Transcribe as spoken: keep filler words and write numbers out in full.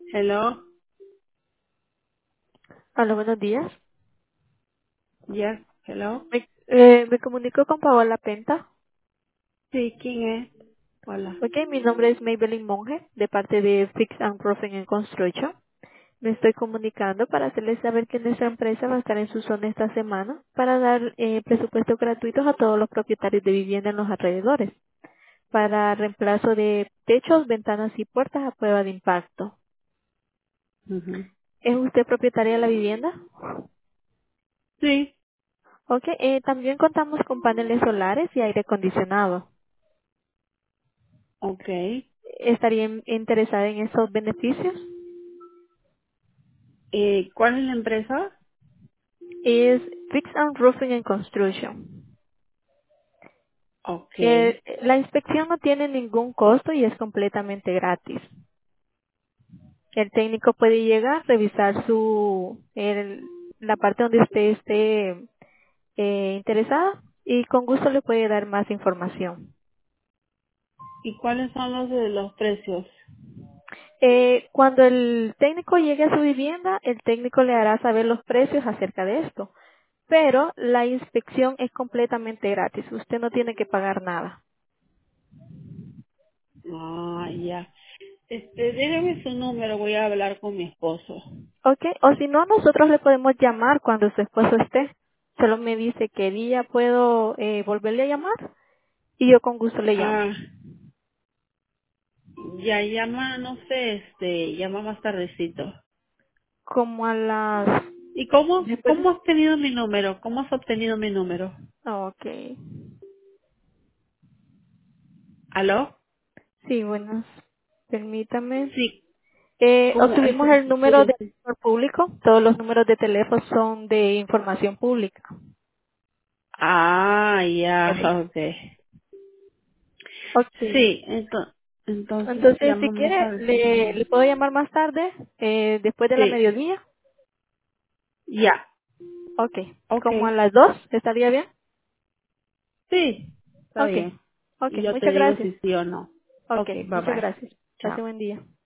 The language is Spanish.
Hello. Hola, buenos días. Yes. Hello. Me, eh, me comunico con Paola Penta. Sí, ¿quién es? Hola. Ok, mi nombre es Maybelline Monge, de parte de Fix and Roofing and Construction. Me estoy comunicando para hacerles saber que nuestra empresa va a estar en su zona esta semana para dar eh, presupuestos gratuitos a todos los propietarios de vivienda en los alrededores para reemplazo de techos, ventanas y puertas a prueba de impacto. Ujú. ¿Es usted propietaria de la vivienda? Sí. Ok, eh, también contamos con paneles solares y aire acondicionado. Okay. ¿Estaría in- interesada en esos beneficios? Eh, ¿Cuál es la empresa? Es Fix and Roofing and Construction. Eh, Okay. la inspección no tiene ningún costo y es completamente gratis. El técnico puede llegar, revisar su el- la parte donde usted esté eh, interesada y con gusto le puede dar más información. ¿Y cuáles son los de los precios? Eh, cuando el técnico llegue a su vivienda, el técnico le hará saber los precios acerca de esto. Pero la inspección es completamente gratis. Usted no tiene que pagar nada. Ah, ya. Este, déjeme su número, voy a hablar con mi esposo. Ok, o si no, nosotros le podemos llamar cuando su esposo esté. Solo me dice qué día puedo eh, volverle a llamar y yo con gusto le llamo. Ah, ya llama, no sé, este, llama más tardecito. Como a las... ¿Y cómo, Después... cómo has obtenido mi número? ¿Cómo has obtenido mi número? Ok. ¿Aló? Sí, buenas. Permítame. Sí, Eh, ¿cómo es? obtuvimos el número de Curiosidad. teléfono público. Todos los números de teléfono son de información pública. Ah, Ok. ya, okay. Ok. Sí, ento- entonces Entonces, si llamo más quiere, tardecito. le, le puedo llamar más tarde, eh, después de la Sí, mediodía. ya, Ok. Como a okay. las dos, ¿estaría bien? Sí, está Ok. bien. Ok. Y yo te Muchas digo gracias. si sí o no. Ok. Okay, bye Muchas bye. gracias. Chao. Pase buen día.